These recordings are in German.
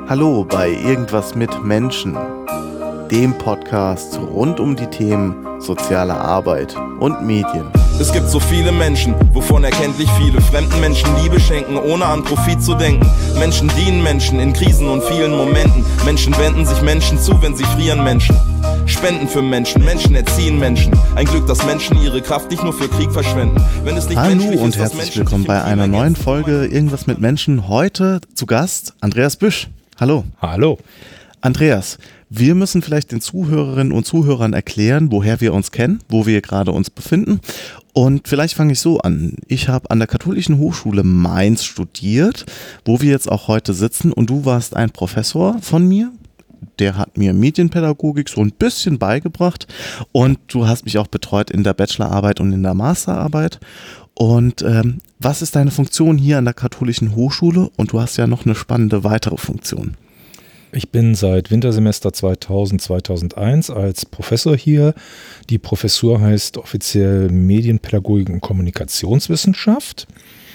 Hallo bei Irgendwas mit Menschen, dem Podcast rund um die Themen soziale Arbeit und Medien. Es gibt so viele Menschen, wovon erkenntlich viele fremden Menschen Liebe schenken, ohne an Profit zu denken. Menschen dienen Menschen in Krisen und vielen Momenten. Menschen wenden sich Menschen zu, wenn sie frieren. Menschen spenden für Menschen, Menschen erziehen Menschen. Ein Glück, dass Menschen ihre Kraft nicht nur für Krieg verschwenden. Wenn es nicht Hallo und herzlich willkommen bei einer neuen Folge Irgendwas mit Menschen. Heute zu Gast Andreas Büsch. Hallo. Hallo. Andreas, wir müssen vielleicht den Zuhörerinnen und Zuhörern erklären, woher wir uns kennen, wo wir gerade uns befinden. Und vielleicht fange ich so an. Ich habe an der Katholischen Hochschule Mainz studiert, wo wir jetzt auch heute sitzen. Und du warst ein Professor von mir. Der hat mir Medienpädagogik so ein bisschen beigebracht. Und du hast mich auch betreut in der Bachelorarbeit und in der Masterarbeit. Und was ist deine Funktion hier an der Katholischen Hochschule? Und du hast ja noch eine spannende weitere Funktion. Ich bin seit Wintersemester 2000/2001 als Professor hier. Die Professur heißt offiziell Medienpädagogik und Kommunikationswissenschaft.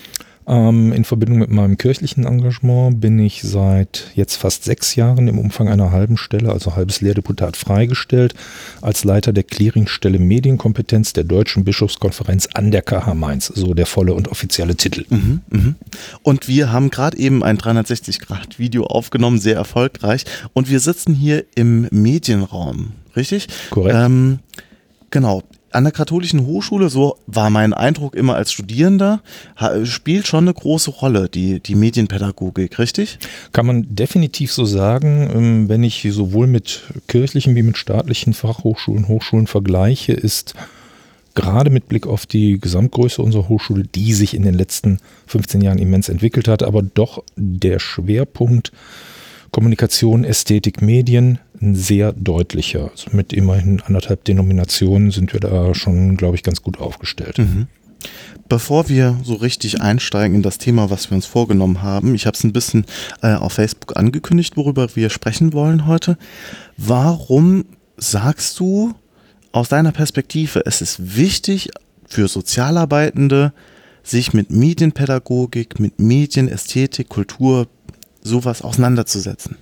In Verbindung mit meinem kirchlichen Engagement bin ich seit jetzt fast 6 Jahren im Umfang einer halben Stelle, also halbes Lehrdeputat, freigestellt als Leiter der Clearingstelle Medienkompetenz der Deutschen Bischofskonferenz an der KH Mainz, so der volle und offizielle Titel. Und wir haben gerade eben ein 360-Grad-Video aufgenommen, sehr erfolgreich. Und wir sitzen hier im Medienraum, richtig? Korrekt. Genau. An der Katholischen Hochschule, so war mein Eindruck immer als Studierender, spielt schon eine große Rolle, die Medienpädagogik, richtig? Kann man definitiv so sagen. Wenn ich sowohl mit kirchlichen wie mit staatlichen Fachhochschulen, Hochschulen vergleiche, ist gerade mit Blick auf die Gesamtgröße unserer Hochschule, die sich in den letzten 15 Jahren immens entwickelt hat, aber doch der Schwerpunkt Kommunikation, Ästhetik, Medien ein sehr deutlicher. Also mit immerhin 1,5 Denominationen sind wir da schon, glaube ich, ganz gut aufgestellt. Bevor wir so richtig einsteigen in das Thema, was wir uns vorgenommen haben, ich habe es ein bisschen auf Facebook angekündigt, worüber wir sprechen wollen heute. Warum sagst du aus deiner Perspektive, es ist wichtig für Sozialarbeitende, sich mit Medienpädagogik, mit Medien, Ästhetik, Kultur, sowas auseinanderzusetzen?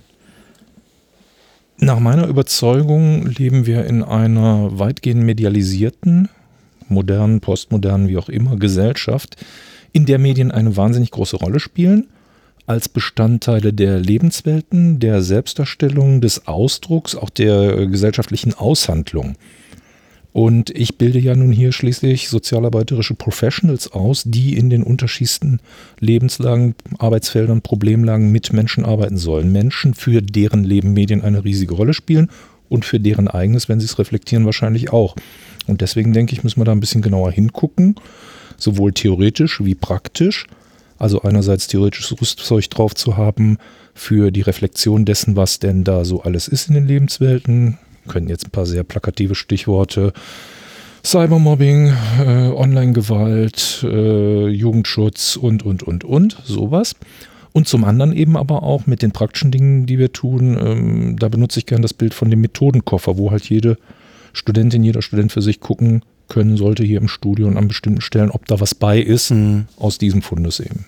Nach meiner Überzeugung leben wir in einer weitgehend medialisierten, modernen, postmodernen, wie auch immer, Gesellschaft, in der Medien eine wahnsinnig große Rolle spielen, als Bestandteile der Lebenswelten, der Selbstdarstellung, des Ausdrucks, auch der gesellschaftlichen Aushandlung. Und ich bilde ja nun hier schließlich sozialarbeiterische Professionals aus, die in den unterschiedlichsten Lebenslagen, Arbeitsfeldern, Problemlagen mit Menschen arbeiten sollen. Menschen, für deren Leben Medien eine riesige Rolle spielen und für deren eigenes, wenn sie es reflektieren, wahrscheinlich auch. Und deswegen denke ich, müssen wir da ein bisschen genauer hingucken, sowohl theoretisch wie praktisch. Also einerseits theoretisches Rüstzeug drauf zu haben für die Reflexion dessen, was denn da so alles ist in den Lebenswelten. Können jetzt ein paar sehr plakative Stichworte: Cybermobbing, Online-Gewalt, Jugendschutz und, sowas. Und zum anderen eben aber auch mit den praktischen Dingen, die wir tun, da benutze ich gerne das Bild von dem Methodenkoffer, wo halt jede Studentin, jeder Student für sich gucken können sollte hier im Studio und an bestimmten Stellen, ob da was bei ist, aus diesem Fundus eben.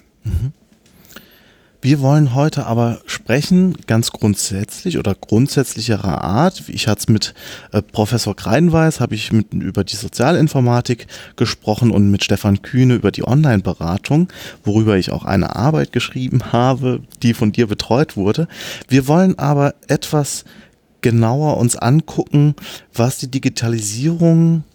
Wir wollen heute aber sprechen, ganz grundsätzlich oder grundsätzlicherer Art. Ich hatte es mit Professor Kreinweis, habe ich über die Sozialinformatik gesprochen und mit Stefan Kühne über die Online-Beratung, worüber ich auch eine Arbeit geschrieben habe, die von dir betreut wurde. Wir wollen aber etwas genauer uns angucken, was die Digitalisierung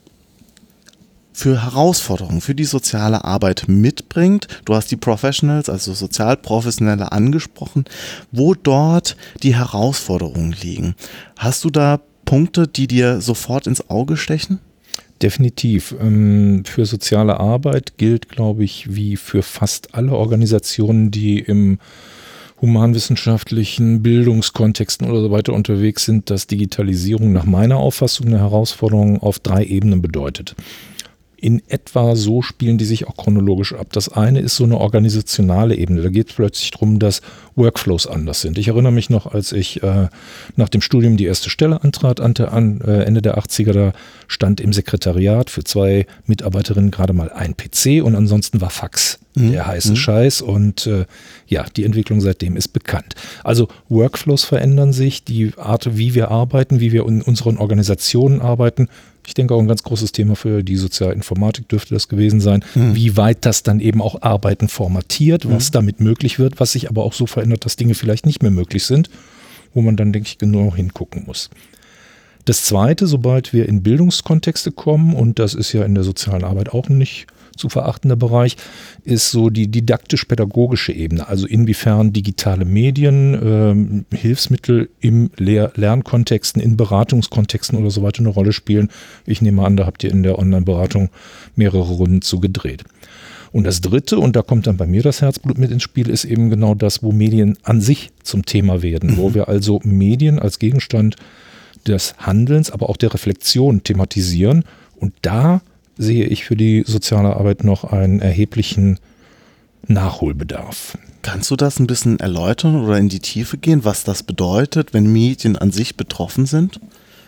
für Herausforderungen für die soziale Arbeit mitbringt. Du hast die Professionals, also Sozialprofessionelle, angesprochen, wo dort die Herausforderungen liegen. Hast du da Punkte, die dir sofort ins Auge stechen? Definitiv. Für soziale Arbeit gilt, glaube ich, wie für fast alle Organisationen, die im humanwissenschaftlichen Bildungskontexten oder so weiter unterwegs sind, dass Digitalisierung nach meiner Auffassung eine Herausforderung auf 3 Ebenen bedeutet. in etwa so spielen die sich auch chronologisch ab. Das eine ist so eine organisationale Ebene. Da geht es plötzlich darum, dass Workflows anders sind. Ich erinnere mich noch, als ich nach dem Studium die erste Stelle antrat, Ende der 80er, da stand im Sekretariat für 2 Mitarbeiterinnen gerade mal ein PC und ansonsten war Fax der heiße Scheiß und die Entwicklung seitdem ist bekannt. Also Workflows verändern sich, die Art, wie wir arbeiten, wie wir in unseren Organisationen arbeiten. Ich denke auch ein ganz großes Thema für die Sozialinformatik dürfte das gewesen sein, wie weit das dann eben auch Arbeiten formatiert, was damit möglich wird, was sich aber auch so verändert, dass Dinge vielleicht nicht mehr möglich sind, wo man dann, denke ich, genau hingucken muss. Das Zweite, sobald wir in Bildungskontexte kommen, und das ist ja in der sozialen Arbeit auch nicht zu verachtender Bereich, ist so die didaktisch-pädagogische Ebene. Also inwiefern digitale Medien, Hilfsmittel im Lernkontexten, in Beratungskontexten oder so weiter eine Rolle spielen. Ich nehme an, da habt ihr in der Online-Beratung mehrere Runden zu gedreht. Und das Dritte, und da kommt dann bei mir das Herzblut mit ins Spiel, ist eben genau das, wo Medien an sich zum Thema werden, wo wir also Medien als Gegenstand des Handelns, aber auch der Reflexion thematisieren. Und da sehe ich für die soziale Arbeit noch einen erheblichen Nachholbedarf. Kannst du das ein bisschen erläutern oder in die Tiefe gehen, was das bedeutet, wenn Medien an sich betroffen sind?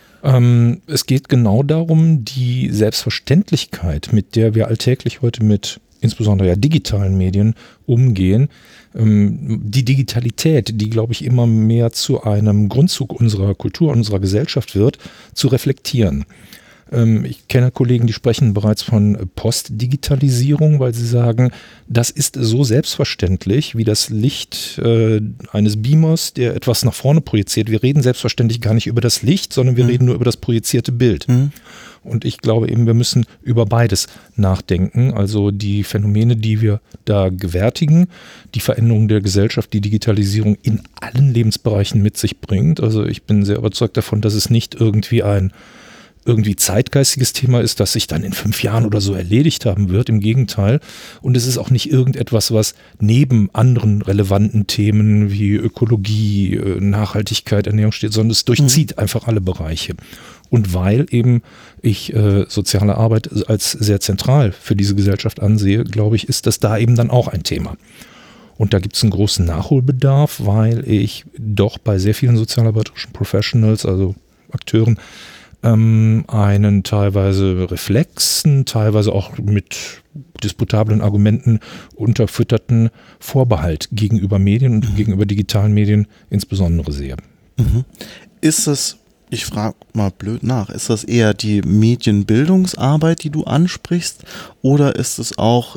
Es geht genau darum, die Selbstverständlichkeit, mit der wir alltäglich heute mit insbesondere ja digitalen Medien umgehen, die Digitalität, die, glaube ich, immer mehr zu einem Grundzug unserer Kultur, unserer Gesellschaft wird, zu reflektieren. Ich kenne Kollegen, die sprechen bereits von Postdigitalisierung, weil sie sagen, das ist so selbstverständlich wie das Licht eines Beamers, der etwas nach vorne projiziert. Wir reden selbstverständlich gar nicht über das Licht, sondern wir reden nur über das projizierte Bild. Und ich glaube eben, wir müssen über beides nachdenken. Also die Phänomene, die wir da gewärtigen, die Veränderung der Gesellschaft, die Digitalisierung in allen Lebensbereichen mit sich bringt. Also ich bin sehr überzeugt davon, dass es nicht irgendwie ein zeitgeistiges Thema ist, das sich dann in 5 Jahren oder so erledigt haben wird. Im Gegenteil. Und es ist auch nicht irgendetwas, was neben anderen relevanten Themen wie Ökologie, Nachhaltigkeit, Ernährung steht, sondern es durchzieht einfach alle Bereiche. Und weil eben ich soziale Arbeit als sehr zentral für diese Gesellschaft ansehe, glaube ich, ist das da eben dann auch ein Thema. Und da gibt es einen großen Nachholbedarf, weil ich doch bei sehr vielen sozialarbeiterischen Professionals, also Akteuren, einen teilweise Reflexen, teilweise auch mit diskutablen Argumenten unterfütterten Vorbehalt gegenüber Medien und gegenüber digitalen Medien insbesondere sehe. Ist es, ich frage mal blöd nach, ist das eher die Medienbildungsarbeit, die du ansprichst, oder ist es auch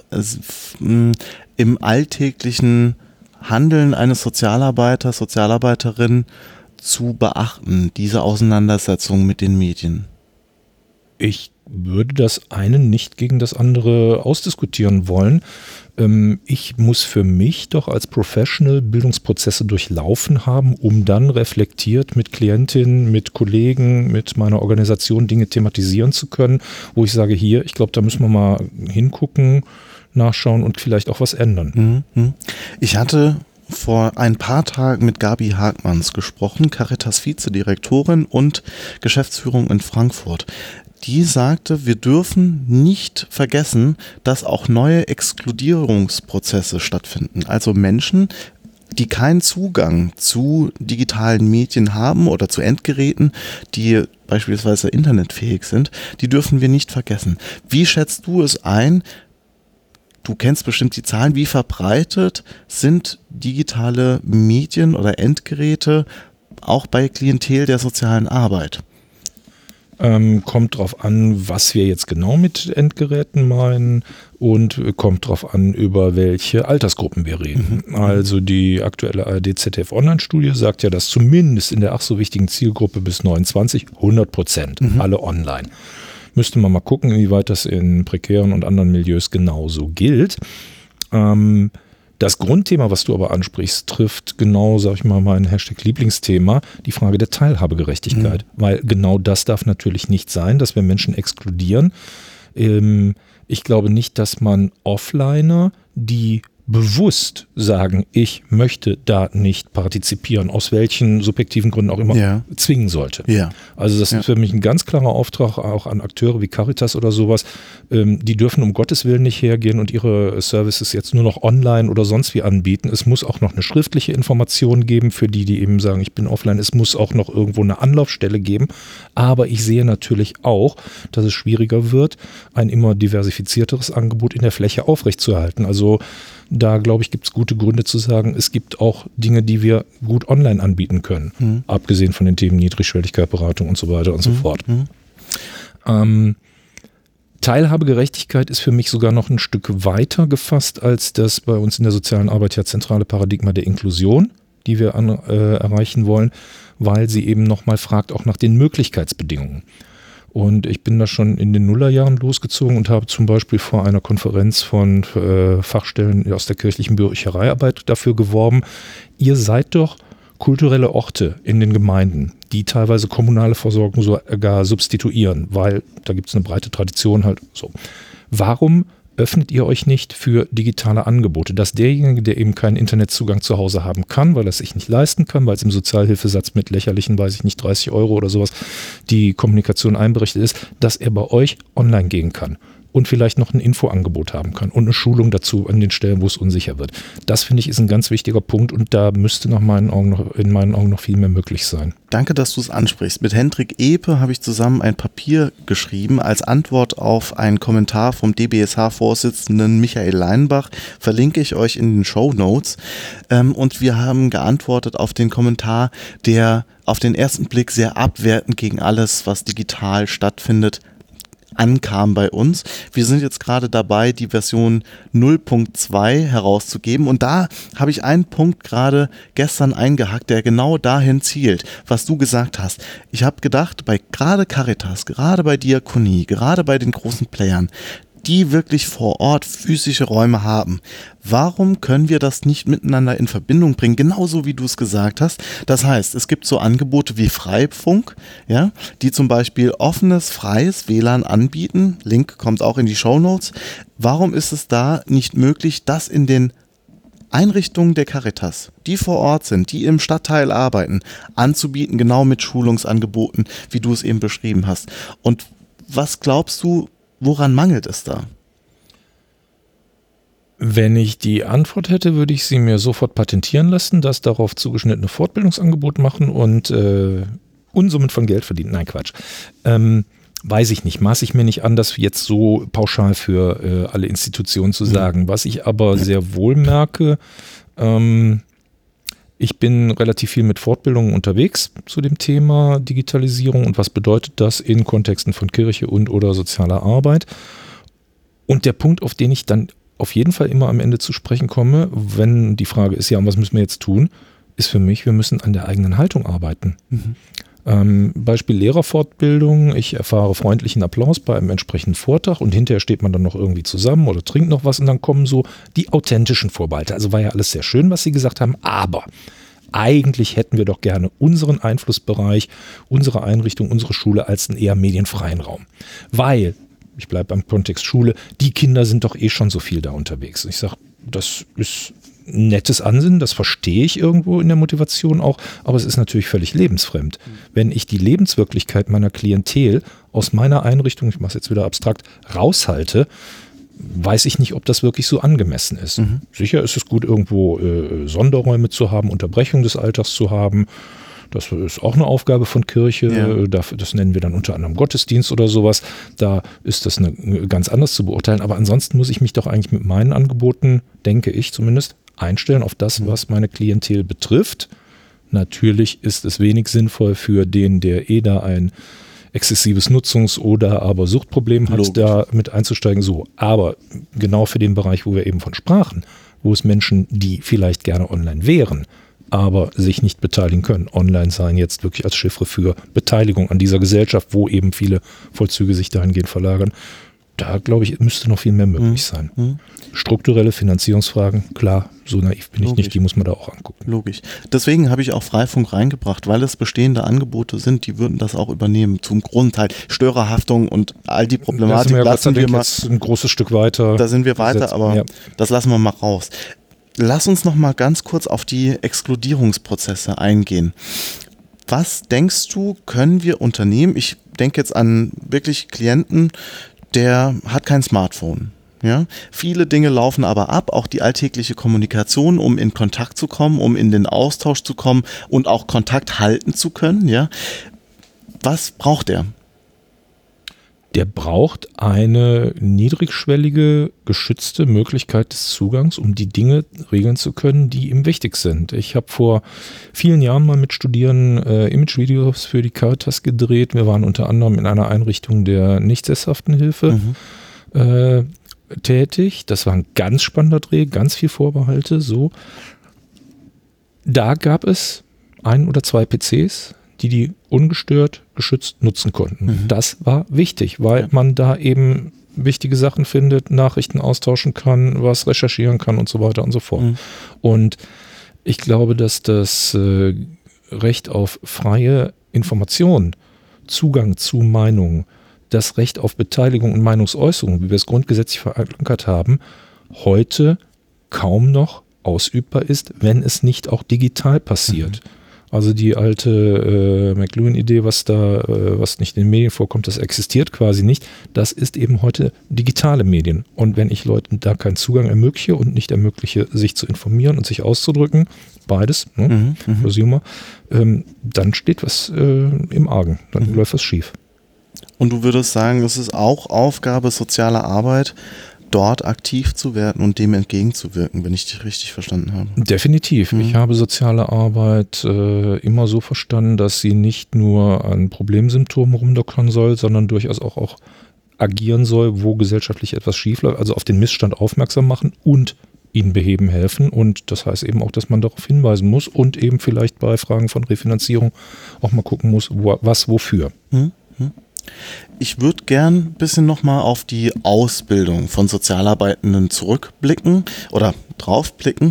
im alltäglichen Handeln eines Sozialarbeiters, Sozialarbeiterin zu beachten, diese Auseinandersetzung mit den Medien? Ich würde das eine nicht gegen das andere ausdiskutieren wollen. Ich muss für mich doch als Professional Bildungsprozesse durchlaufen haben, um dann reflektiert mit Klientinnen, mit Kollegen, mit meiner Organisation Dinge thematisieren zu können, wo ich sage, hier, ich glaube, da müssen wir mal hingucken, nachschauen und vielleicht auch was ändern. Ich hatte vor ein paar Tagen mit Gabi Hagmanns gesprochen, Caritas Vizedirektorin und Geschäftsführung in Frankfurt. Die sagte, wir dürfen nicht vergessen, dass auch neue Exkludierungsprozesse stattfinden. Also Menschen, die keinen Zugang zu digitalen Medien haben oder zu Endgeräten, die beispielsweise internetfähig sind, die dürfen wir nicht vergessen. Wie schätzt du es ein? Du kennst bestimmt die Zahlen. Wie verbreitet sind digitale Medien oder Endgeräte auch bei Klientel der sozialen Arbeit? Kommt drauf an, was wir jetzt genau mit Endgeräten meinen, und kommt drauf an, über welche Altersgruppen wir reden. Also die aktuelle ARD-ZDF-Online-Studie sagt ja, dass zumindest in der ach so wichtigen Zielgruppe bis 29 100% alle online. Müsste man mal gucken, inwieweit das in prekären und anderen Milieus genauso gilt. Das Grundthema, was du aber ansprichst, trifft genau, sag ich mal, mein Hashtag-Lieblingsthema, die Frage der Teilhabegerechtigkeit. Weil genau das darf natürlich nicht sein, dass wir Menschen exkludieren. Ich glaube nicht, dass man Offliner, die bewusst sagen, ich möchte da nicht partizipieren, aus welchen subjektiven Gründen auch immer, zwingen sollte. Ja. Also das ist für mich ein ganz klarer Auftrag auch an Akteure wie Caritas oder sowas. Die dürfen um Gottes Willen nicht hergehen und ihre Services jetzt nur noch online oder sonst wie anbieten. Es muss auch noch eine schriftliche Information geben für die, die eben sagen, ich bin offline. Es muss auch noch irgendwo eine Anlaufstelle geben. Aber ich sehe natürlich auch, dass es schwieriger wird, ein immer diversifizierteres Angebot in der Fläche aufrechtzuerhalten. Also da, glaube ich, gibt es gute Gründe zu sagen, es gibt auch Dinge, die wir gut online anbieten können. Abgesehen von den Themen Niedrigschwelligkeit, Beratung und so weiter und so fort. Teilhabegerechtigkeit ist für mich sogar noch ein Stück weiter gefasst als das bei uns in der sozialen Arbeit ja zentrale Paradigma der Inklusion, die wir erreichen wollen, weil sie eben nochmal fragt auch nach den Möglichkeitsbedingungen. Und ich bin da schon in den Nullerjahren losgezogen und habe zum Beispiel vor einer Konferenz von Fachstellen aus der kirchlichen Büchereiarbeit dafür geworben, ihr seid doch kulturelle Orte in den Gemeinden, die teilweise kommunale Versorgung sogar substituieren, weil da gibt es eine breite Tradition halt so. Warum öffnet ihr euch nicht für digitale Angebote, dass derjenige, der eben keinen Internetzugang zu Hause haben kann, weil er es sich nicht leisten kann, weil es im Sozialhilfesatz mit lächerlichen, 30 Euro oder sowas, die Kommunikation einberechnet ist, dass er bei euch online gehen kann und vielleicht noch ein Infoangebot haben kann und eine Schulung dazu an den Stellen, wo es unsicher wird. Das, finde ich, ist ein ganz wichtiger Punkt und da müsste in meinen Augen noch viel mehr möglich sein. Danke, dass du es ansprichst. Mit Hendrik Epe habe ich zusammen ein Papier geschrieben als Antwort auf einen Kommentar vom DBSH-Vorsitzenden Michael Leinbach. Verlinke ich euch in den Shownotes. Und wir haben geantwortet auf den Kommentar, der auf den ersten Blick sehr abwertend gegen alles, was digital stattfindet, ankam bei uns. Wir sind jetzt gerade dabei, die Version 0.2 herauszugeben und da habe ich einen Punkt gerade gestern eingehackt, der genau dahin zielt, was du gesagt hast. Ich habe gedacht, bei gerade Caritas, gerade bei Diakonie, gerade bei den großen Playern, die wirklich vor Ort physische Räume haben. Warum können wir das nicht miteinander in Verbindung bringen? Genauso wie du es gesagt hast. Das heißt, es gibt so Angebote wie Freifunk, ja, die zum Beispiel offenes, freies WLAN anbieten. Link kommt auch in die Shownotes. Warum ist es da nicht möglich, das in den Einrichtungen der Caritas, die vor Ort sind, die im Stadtteil arbeiten, anzubieten, genau mit Schulungsangeboten, wie du es eben beschrieben hast? Und was glaubst du, woran mangelt es da? Wenn ich die Antwort hätte, würde ich sie mir sofort patentieren lassen, das darauf zugeschnittene Fortbildungsangebot machen und Unsummen von Geld verdienen. Nein, Quatsch. Weiß ich nicht, maße ich mir nicht an, das jetzt so pauschal für alle Institutionen zu sagen. Was ich aber sehr wohl merke, ich bin relativ viel mit Fortbildungen unterwegs zu dem Thema Digitalisierung und was bedeutet das in Kontexten von Kirche und oder sozialer Arbeit. Und der Punkt, auf den ich dann auf jeden Fall immer am Ende zu sprechen komme, wenn die Frage ist, ja, und was müssen wir jetzt tun, ist für mich, wir müssen an der eigenen Haltung arbeiten. Beispiel Lehrerfortbildung, ich erfahre freundlichen Applaus bei einem entsprechenden Vortrag und hinterher steht man dann noch irgendwie zusammen oder trinkt noch was und dann kommen so die authentischen Vorbehalte. Also war ja alles sehr schön, was Sie gesagt haben, aber eigentlich hätten wir doch gerne unseren Einflussbereich, unsere Einrichtung, unsere Schule als einen eher medienfreien Raum. Weil, ich bleibe beim Kontext Schule, die Kinder sind doch eh schon so viel da unterwegs. Ich sage, das ist nettes Ansinnen, das verstehe ich irgendwo in der Motivation auch, aber es ist natürlich völlig lebensfremd. Wenn ich die Lebenswirklichkeit meiner Klientel aus meiner Einrichtung, ich mache es jetzt wieder abstrakt, raushalte, weiß ich nicht, ob das wirklich so angemessen ist. Sicher ist es gut, irgendwo Sonderräume zu haben, Unterbrechung des Alltags zu haben. Das ist auch eine Aufgabe von Kirche. Ja. Das nennen wir dann unter anderem Gottesdienst oder sowas. Da ist das ganz anders zu beurteilen. Aber ansonsten muss ich mich doch eigentlich mit meinen Angeboten, denke ich zumindest, einstellen auf das, was meine Klientel betrifft. Natürlich ist es wenig sinnvoll für den, der da ein exzessives Nutzungs- oder aber Suchtproblem hat, da mit einzusteigen. So, aber genau für den Bereich, wo wir eben von sprachen, wo es Menschen, die vielleicht gerne online wären, aber sich nicht beteiligen können. Online sein jetzt wirklich als Chiffre für Beteiligung an dieser Gesellschaft, wo eben viele Vollzüge sich dahingehend verlagern. Da, glaube ich, müsste noch viel mehr möglich sein. Strukturelle Finanzierungsfragen, klar, so naiv bin ich nicht, die muss man da auch angucken. Logisch. Deswegen habe ich auch Freifunk reingebracht, weil es bestehende Angebote sind, die würden das auch übernehmen. Zum Grundteil Störerhaftung und all die Problematik lassen wir mal jetzt ein großes Stück weiter. Da sind wir weiter, aber das lassen wir mal raus. Lass uns noch mal ganz kurz auf die Exkludierungsprozesse eingehen. Was denkst du, können wir Unternehmen, ich denke jetzt an wirklich Klienten, der hat kein Smartphone. Ja? Viele Dinge laufen aber ab, auch die alltägliche Kommunikation, um in Kontakt zu kommen, um in den Austausch zu kommen und auch Kontakt halten zu können. Ja? Was braucht er? Der braucht eine niedrigschwellige, geschützte Möglichkeit des Zugangs, um die Dinge regeln zu können, die ihm wichtig sind. Ich habe vor vielen Jahren mal mit Studierenden Imagevideos für die Caritas gedreht. Wir waren unter anderem in einer Einrichtung der Nicht-Sesshaftenhilfe tätig. Das war ein ganz spannender Dreh, ganz viel Vorbehalte. So. Da gab es 1 oder 2 PCs, die ungestört, geschützt nutzen konnten. Das war wichtig, weil man da eben wichtige Sachen findet, Nachrichten austauschen kann, was recherchieren kann und so weiter und so fort. Und ich glaube, dass das Recht auf freie Information, Zugang zu Meinungen, das Recht auf Beteiligung und Meinungsäußerung, wie wir es grundgesetzlich verankert haben, heute kaum noch ausübbar ist, wenn es nicht auch digital passiert. Also die alte McLuhan-Idee, was nicht in den Medien vorkommt, das existiert quasi nicht. Das ist eben heute digitale Medien. Und wenn ich Leuten da keinen Zugang ermögliche und nicht ermögliche, sich zu informieren und sich auszudrücken, beides, Prosumer, dann steht was im Argen, dann läuft was schief. Und du würdest sagen, es ist auch Aufgabe sozialer Arbeit, dort aktiv zu werden und dem entgegenzuwirken, wenn ich dich richtig verstanden habe. Definitiv. Ich habe soziale Arbeit immer so verstanden, dass sie nicht nur an Problemsymptomen rumdoktern soll, sondern durchaus auch agieren soll, wo gesellschaftlich etwas schief läuft, also auf den Missstand aufmerksam machen und ihnen beheben helfen. Und das heißt eben auch, dass man darauf hinweisen muss und eben vielleicht bei Fragen von Refinanzierung auch mal gucken muss, was wofür. Ich würde gern ein bisschen nochmal auf die Ausbildung von Sozialarbeitenden zurückblicken oder draufblicken.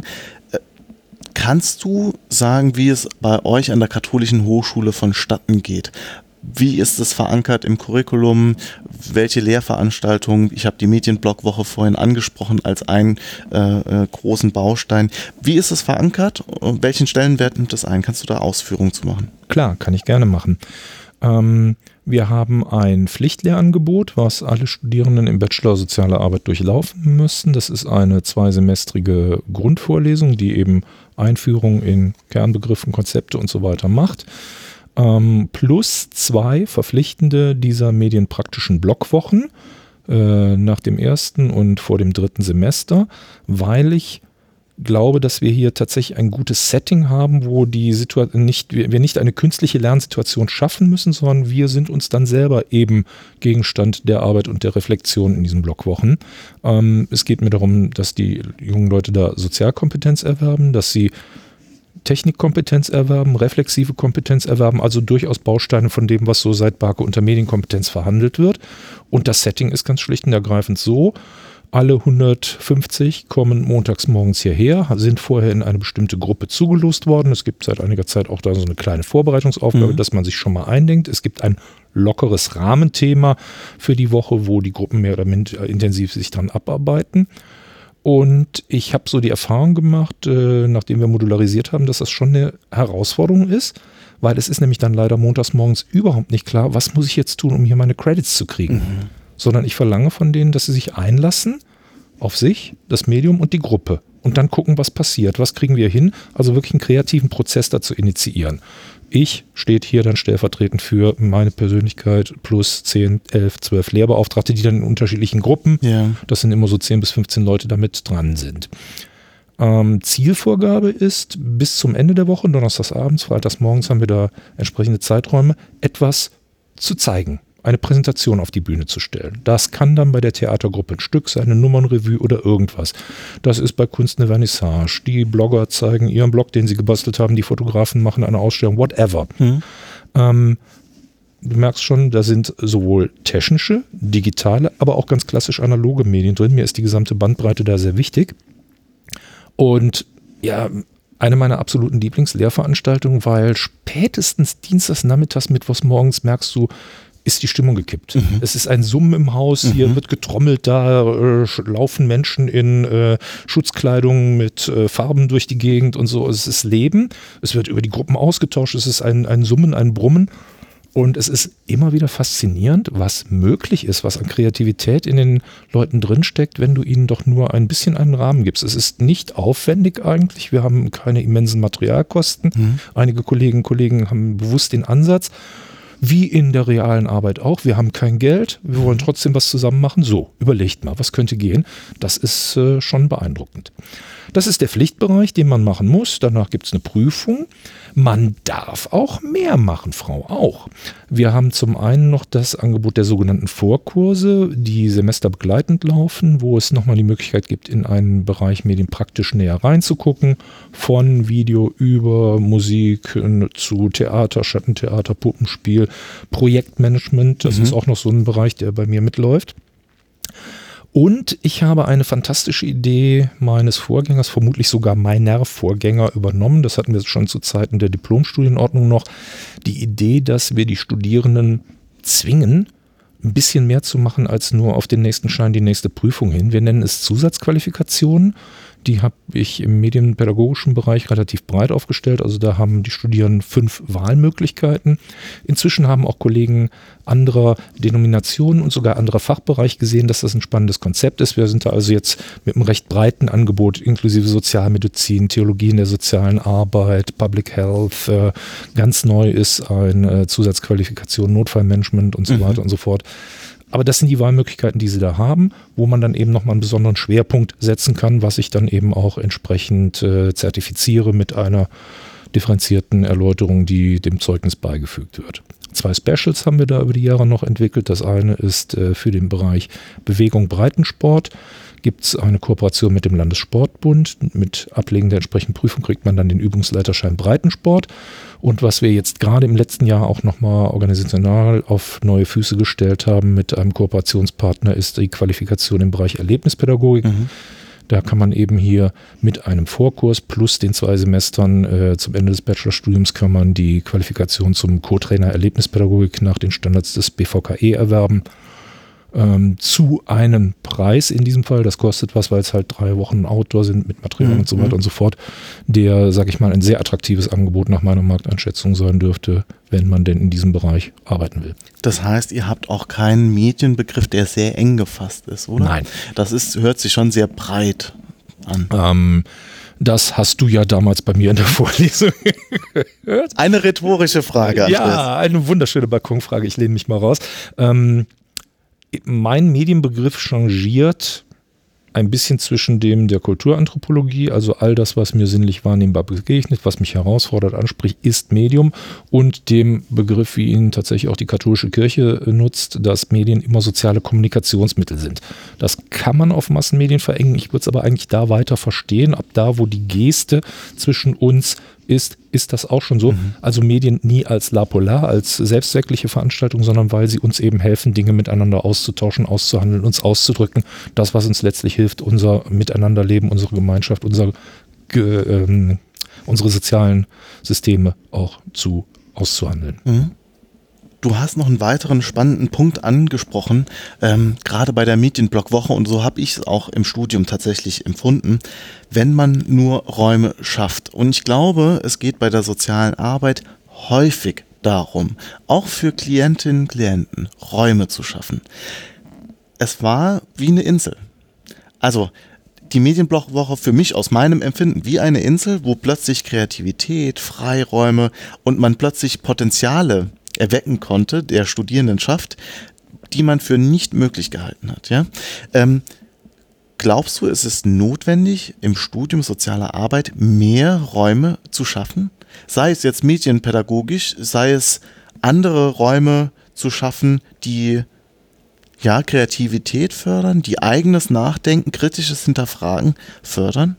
Kannst du sagen, wie es bei euch an der Katholischen Hochschule vonstatten geht? Wie ist es verankert im Curriculum? Welche Lehrveranstaltungen? Ich habe die Medienblogwoche vorhin angesprochen als einen großen Baustein. Wie ist es verankert? Und welchen Stellenwert nimmt es ein? Kannst du da Ausführungen zu machen? Klar, kann ich gerne machen. Wir haben ein Pflichtlehrangebot, was alle Studierenden im Bachelor Soziale Arbeit durchlaufen müssen. Das ist eine 2-semestrige Grundvorlesung, die eben Einführung in Kernbegriffen, Konzepte und so weiter macht. Plus 2 verpflichtende dieser medienpraktischen Blockwochen nach dem 1. und vor dem 3. Semester, weil ich glaube, dass wir hier tatsächlich ein gutes Setting haben, wo wir nicht eine künstliche Lernsituation schaffen müssen, sondern wir sind uns dann selber eben Gegenstand der Arbeit und der Reflexion in diesen Blockwochen. Es geht mir darum, dass die jungen Leute da Sozialkompetenz erwerben, dass sie Technikkompetenz erwerben, reflexive Kompetenz erwerben, also durchaus Bausteine von dem, was so seit Barke unter Medienkompetenz verhandelt wird. Und das Setting ist ganz schlicht und ergreifend so: Alle 150 kommen montags morgens hierher, sind vorher in eine bestimmte Gruppe zugelost worden. Es gibt seit einiger Zeit auch da so eine kleine Vorbereitungsaufgabe, dass man sich schon mal eindenkt. Es gibt ein lockeres Rahmenthema für die Woche, wo die Gruppen mehr oder minder intensiv sich dran abarbeiten. Und ich habe so die Erfahrung gemacht, nachdem wir modularisiert haben, dass das schon eine Herausforderung ist, weil es ist nämlich dann leider montags morgens überhaupt nicht klar, was muss ich jetzt tun, um hier meine Credits zu kriegen. Sondern ich verlange von denen, dass sie sich einlassen auf sich, das Medium und die Gruppe und dann gucken, was passiert, was kriegen wir hin, also wirklich einen kreativen Prozess dazu initiieren. Ich steht hier dann stellvertretend für meine Persönlichkeit plus 10, 11, 12 Lehrbeauftragte, die dann in unterschiedlichen Gruppen, das sind immer so 10 bis 15 Leute, damit dran sind. Zielvorgabe ist, bis zum Ende der Woche, donnerstagsabends, freitagsmorgens haben wir da entsprechende Zeiträume, etwas zu zeigen, eine Präsentation auf die Bühne zu stellen. Das kann dann bei der Theatergruppe ein Stück sein, eine Nummernrevue oder irgendwas. Das ist bei Kunst eine Vernissage. Die Blogger zeigen ihren Blog, den sie gebastelt haben, die Fotografen machen eine Ausstellung, whatever. du merkst schon, da sind sowohl technische, digitale, aber auch ganz klassisch analoge Medien drin. Mir ist die gesamte Bandbreite da sehr wichtig. Und ja, eine meiner absoluten Lieblingslehrveranstaltungen, weil spätestens dienstags, nachmittags, mittwochs, morgens merkst du, ist die Stimmung gekippt. Es ist ein Summen im Haus, hier wird getrommelt, da laufen Menschen in Schutzkleidung mit Farben durch die Gegend und so. Es ist Leben, es wird über die Gruppen ausgetauscht, es ist ein Summen, ein Brummen. Und es ist immer wieder faszinierend, was möglich ist, was an Kreativität in den Leuten drinsteckt, wenn du ihnen doch nur ein bisschen einen Rahmen gibst. Es ist nicht aufwendig eigentlich, wir haben keine immensen Materialkosten. Einige Kolleginnen und Kollegen haben bewusst den Ansatz, wie in der realen Arbeit auch. Wir haben kein Geld, wir wollen trotzdem was zusammen machen. So, überlegt mal, was könnte gehen? Das ist schon beeindruckend. Das ist der Pflichtbereich, den man machen muss. Danach gibt es eine Prüfung. Man darf auch mehr machen, Frau auch. Wir haben zum einen noch das Angebot der sogenannten Vorkurse, die semesterbegleitend laufen, wo es nochmal die Möglichkeit gibt, in einen Bereich medienpraktisch näher reinzugucken. Von Video über Musik zu Theater, Schattentheater, Puppenspiel, Projektmanagement. Das ist auch noch so ein Bereich, der bei mir mitläuft. Und ich habe eine fantastische Idee meines Vorgängers, vermutlich sogar meiner Vorgänger, übernommen. Das hatten wir schon zu Zeiten der Diplomstudienordnung noch. Die Idee, dass wir die Studierenden zwingen, ein bisschen mehr zu machen als nur auf den nächsten Schein, die nächste Prüfung hin. Wir nennen es Zusatzqualifikationen. Die habe ich im medienpädagogischen Bereich relativ breit aufgestellt. Also da haben die Studierenden 5 Wahlmöglichkeiten. Inzwischen haben auch Kollegen anderer Denominationen und sogar anderer Fachbereich gesehen, dass das ein spannendes Konzept ist. Wir sind da also jetzt mit einem recht breiten Angebot inklusive Sozialmedizin, Theologien der sozialen Arbeit, Public Health. Ganz neu ist eine Zusatzqualifikation Notfallmanagement und so weiter und so fort. Aber das sind die Wahlmöglichkeiten, die sie da haben, wo man dann eben nochmal einen besonderen Schwerpunkt setzen kann, was ich dann eben auch entsprechend zertifiziere mit einer differenzierten Erläuterung, die dem Zeugnis beigefügt wird. 2 Specials haben wir da über die Jahre noch entwickelt. Das eine ist für den Bereich Bewegung Breitensport. Gibt es eine Kooperation mit dem Landessportbund. Mit Ablegen der entsprechenden Prüfung kriegt man dann den Übungsleiterschein Breitensport. Und was wir jetzt gerade im letzten Jahr auch nochmal organisational auf neue Füße gestellt haben mit einem Kooperationspartner, ist die Qualifikation im Bereich Erlebnispädagogik. Da kann man eben hier mit einem Vorkurs plus den 2 Semestern zum Ende des Bachelorstudiums kann man die Qualifikation zum Co-Trainer Erlebnispädagogik nach den Standards des BVKE erwerben. Zu einem Preis in diesem Fall, das kostet was, weil es halt 3 Wochen Outdoor sind mit Material und so weiter und so fort, der, sage ich mal, ein sehr attraktives Angebot nach meiner Markteinschätzung sein dürfte, wenn man denn in diesem Bereich arbeiten will. Das heißt, ihr habt auch keinen Medienbegriff, der sehr eng gefasst ist, oder? Nein. Das hört sich schon sehr breit an. Das hast du ja damals bei mir in der Vorlesung gehört. Eine rhetorische Frage. Ja, eine wunderschöne Balkonfrage, ich lehne mich mal raus. Mein Medienbegriff changiert ein bisschen zwischen dem der Kulturanthropologie, also all das, was mir sinnlich wahrnehmbar begegnet, was mich herausfordert, anspricht, ist Medium, und dem Begriff, wie ihn tatsächlich auch die katholische Kirche nutzt, dass Medien immer soziale Kommunikationsmittel sind. Das kann man auf Massenmedien verengen, ich würde es aber eigentlich da weiter verstehen, ab da, wo die Geste zwischen uns ist das auch schon so. Also Medien nie als La Polar, als selbstzweckliche Veranstaltung, sondern weil sie uns eben helfen, Dinge miteinander auszutauschen, auszuhandeln, uns auszudrücken. Das, was uns letztlich hilft, unser Miteinanderleben, unsere Gemeinschaft, unsere sozialen Systeme auch auszuhandeln. Du hast noch einen weiteren spannenden Punkt angesprochen, gerade bei der Medienblogwoche, und so habe ich es auch im Studium tatsächlich empfunden, wenn man nur Räume schafft. Und ich glaube, es geht bei der sozialen Arbeit häufig darum, auch für Klientinnen und Klienten Räume zu schaffen. Es war wie eine Insel. Also die Medienblogwoche für mich aus meinem Empfinden wie eine Insel, wo plötzlich Kreativität, Freiräume und man plötzlich Potenziale erwecken konnte, der Studierendenschaft, die man für nicht möglich gehalten hat. Ja? Glaubst du, ist es notwendig, im Studium sozialer Arbeit mehr Räume zu schaffen? Sei es jetzt medienpädagogisch, sei es andere Räume zu schaffen, die Kreativität fördern, die eigenes Nachdenken, kritisches Hinterfragen fördern?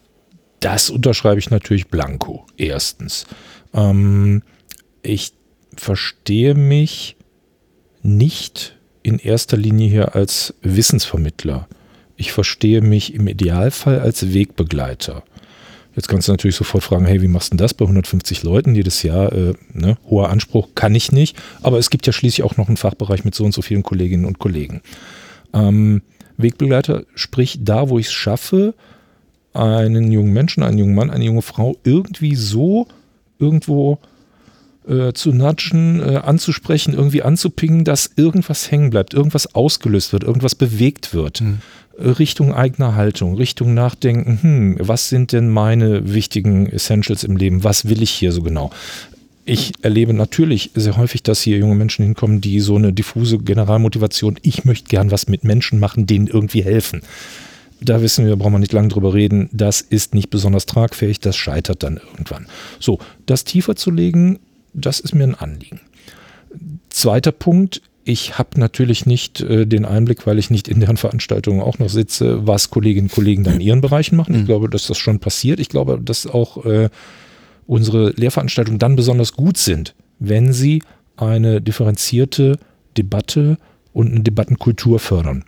Das unterschreibe ich natürlich blanko, erstens. Ich verstehe mich nicht in erster Linie hier als Wissensvermittler. Ich verstehe mich im Idealfall als Wegbegleiter. Jetzt kannst du natürlich sofort fragen, hey, wie machst du denn das bei 150 Leuten jedes Jahr? Hoher Anspruch kann ich nicht, aber es gibt ja schließlich auch noch einen Fachbereich mit so und so vielen Kolleginnen und Kollegen. Wegbegleiter, sprich da, wo ich es schaffe, einen jungen Menschen, einen jungen Mann, eine junge Frau irgendwie so irgendwo zu nudgen, anzusprechen, irgendwie anzupingen, dass irgendwas hängen bleibt, irgendwas ausgelöst wird, irgendwas bewegt wird. Richtung eigener Haltung, Richtung Nachdenken, was sind denn meine wichtigen Essentials im Leben, was will ich hier so genau? Ich erlebe natürlich sehr häufig, dass hier junge Menschen hinkommen, die so eine diffuse Generalmotivation, ich möchte gern was mit Menschen machen, denen irgendwie helfen. Da wissen wir, brauchen wir nicht lange drüber reden, das ist nicht besonders tragfähig, das scheitert dann irgendwann. So, das tiefer zu legen, das ist mir ein Anliegen. Zweiter Punkt, ich habe natürlich nicht den Einblick, weil ich nicht in deren Veranstaltungen auch noch sitze, was Kolleginnen und Kollegen dann in ihren Bereichen machen. Ich glaube, dass das schon passiert. Ich glaube, dass auch unsere Lehrveranstaltungen dann besonders gut sind, wenn sie eine differenzierte Debatte und eine Debattenkultur fördern.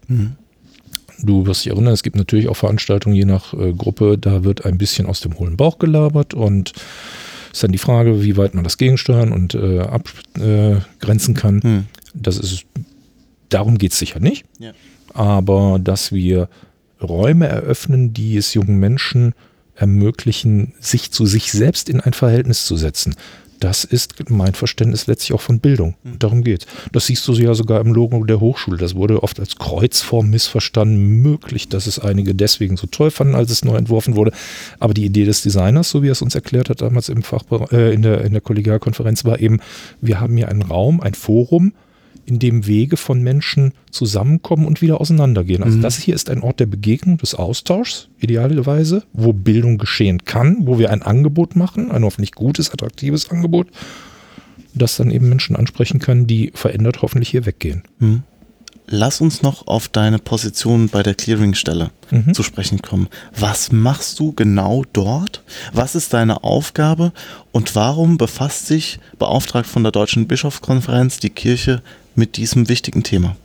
Du wirst dich erinnern, es gibt natürlich auch Veranstaltungen je nach Gruppe, da wird ein bisschen aus dem hohlen Bauch gelabert und ist dann die Frage, wie weit man das gegensteuern und abgrenzen kann. Darum geht es sicher nicht, aber dass wir Räume eröffnen, die es jungen Menschen ermöglichen, sich zu sich selbst in ein Verhältnis zu setzen. Das ist mein Verständnis letztlich auch von Bildung. Und darum geht's. Das siehst du ja sogar im Logo der Hochschule. Das wurde oft als Kreuzform missverstanden. Möglich, dass es einige deswegen so toll fanden, als es neu entworfen wurde. Aber die Idee des Designers, so wie er es uns erklärt hat damals im in der Kollegialkonferenz, war eben, wir haben hier einen Raum, ein Forum, in dem Wege von Menschen zusammenkommen und wieder auseinandergehen. Also das hier ist ein Ort der Begegnung, des Austauschs, idealerweise, wo Bildung geschehen kann, wo wir ein Angebot machen, ein hoffentlich gutes, attraktives Angebot, das dann eben Menschen ansprechen kann, die verändert hoffentlich hier weggehen. Lass uns noch auf deine Position bei der Clearingstelle zu sprechen kommen. Was machst du genau dort? Was ist deine Aufgabe? Und warum befasst sich, beauftragt von der Deutschen Bischofskonferenz, die Kirche mit diesem wichtigen Thema?